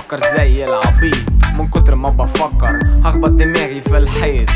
بفكر زي العبيط من كتر ما بفكر هخبط دماغي في الحيط.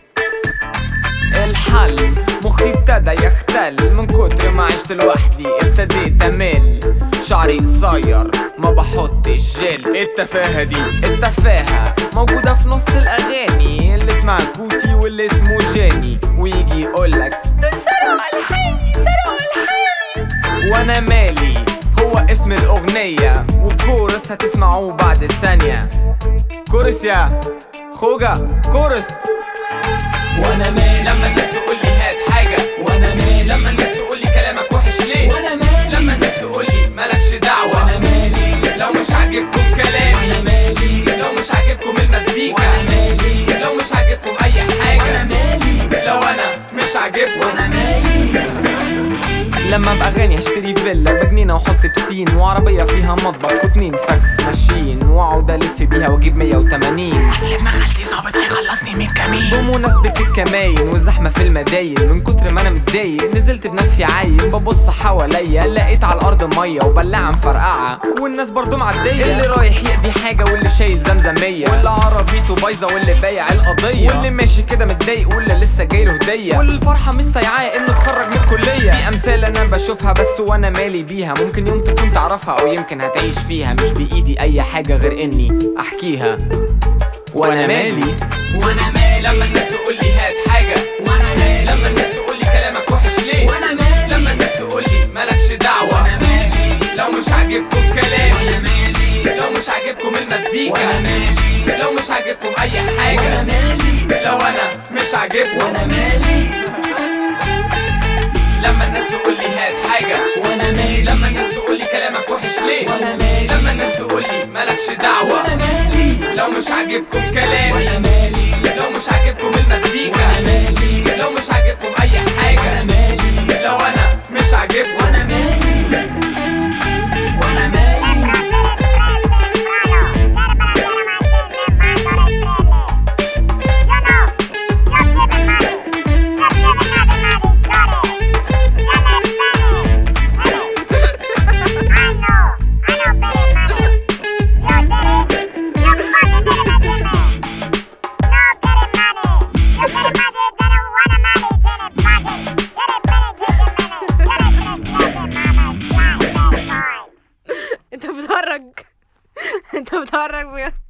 الحل مخي ابتدى يختل من كتر ما عشت لوحدي ابتديت امل. شعري قصير ما بحطش جل. التفاهة دي التفاهة موجودة في نص الاغاني اللي اسمها كوتي واللي اسمه جاني ويجي يقولك دول سرقوا الحاني سرقوا الحاني وانا مالي. هو اسم الاغنية والكورس هتسمعوه بعد ثانية. كورس يا خوجة كورس. وانا مالي لما الناس تقولي هات حاجة وانا مالي لما الناس تقولي كلامك وحش ليه وانا مالي لما الناس تقولي مالكش دعوة وانا مالي لو مش عاجبكم وانا كلامي مالي لو مش عاجبكم المزيكا وانا مالي لو مش عاجبكم اي وانا حاجة مالي لو انا مش عاجبكم وانا مالي. لما ابقى غني اشتري فيلا بجنينة واحط بسين وعربية فيها مطبخ واتنين فاكس ماشين واقعد الف بيها واجيب 180. اصل ابن خالتي ظابط هيخلصني من كمين. بمناسبة الكماين والزحمة في المداين من كتر ما انا متضايق نزلت بنفسي عايم ببص حواليا لقيت على الارض مية وبلاعة مفرقعة والناس برضو معدية. اللي رايح يقضي حاجة واللي شايل زمزمية واللي عربيته بايظة واللي بايع القضية واللي ماشي كده متضايق واللي لسه جايله هدية واللي الفرحة مش سايعاه انه اتخرج من الكلية. دي امثال انا بشوفها بس وانا مالي بيها ممكن يوم تكون تعرفها او يمكن هتعيش فيها مش بايدي اي حاجة غير اني احكيها. وانا مالي وانا مالي لما الناس تقولي هات حاجة وانا مالي لما الناس تقولي كلامك وحش ليه وانا مالي لما الناس تقولي مالكش دعوة وانا مالي لو مش عاجبكم وانا كلامي مالي لو مش عاجبكم وانا المزيكا مالي لو مش عاجبكم اي وانا حاجة مالي لو انا مش عاجبكم وانا مالي لما الناس تقولي هات حاجة وانا مالي لما الناس تقولي كلامك وحش ليه وانا مالي لما الناس تقولي مالكش دعوة وانا مالي لو مش عاجبكم وانا كلامي مالي لو مش عاجبكم المزيكا وانا مالي لو مش عاجبكم اي وانا حاجة مالي لو انا مش عاجبكم وانا مالي وانا مالي. انت بتهرج انت بتهرج بجد.